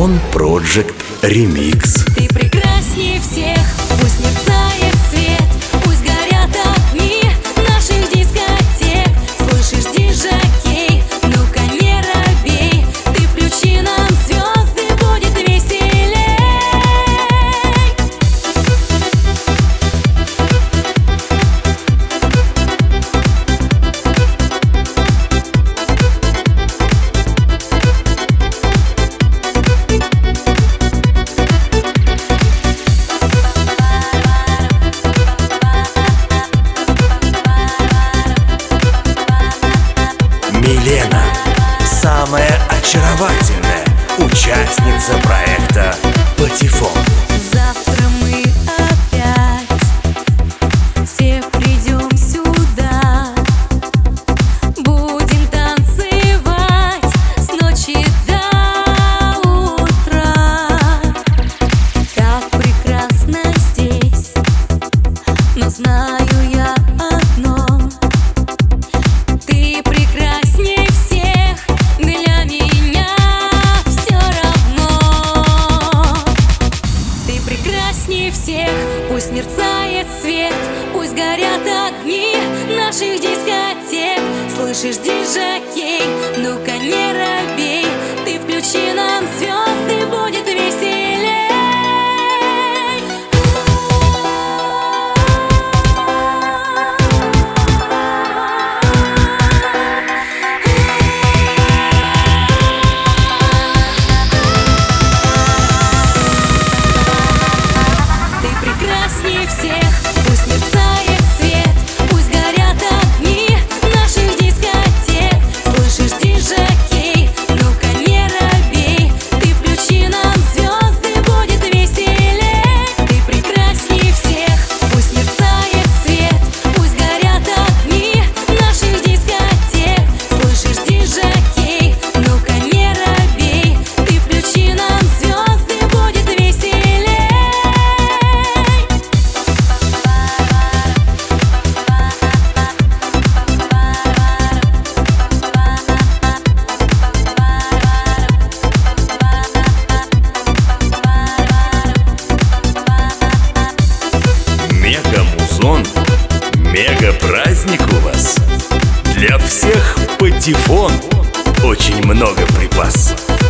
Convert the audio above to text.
Музон Project Remix. Ты прекрасней всех, пусть мерцает свет, пусть горят огни наших дискотек. Слышишь, диджей, ну-ка не робей, ты включи нам звезды, будет веселей. Милена, самая очаровательная участница проекта «Патефон». Завтра мы опять все придем сюда, будем танцевать с ночи до утра. Так прекрасно здесь, но знаю я одно: ты прекрасней всех, для меня все равно. Ты прекрасней всех, пусть мерцает свет, пусть горят огни наших дискотек. Слышишь, диджей, ну-ка не робей, ты включи нам звезды, будет веселей. Ты прекрасней всех, пусть мерцает свет, пусть горят огни наших дискотек. Слышишь, диджей, ну-ка не робей, ты включи нам звезды, будет веселей. Ты прекрасней всех, пусть мерцает свет, пусть горят огни наших дискотек. Слышишь, диджей, ну-ка не робей, ты включи нам звезды, будет веселей. Мега-музон, мега-праздник у вас. Для всех патефон, очень много припас.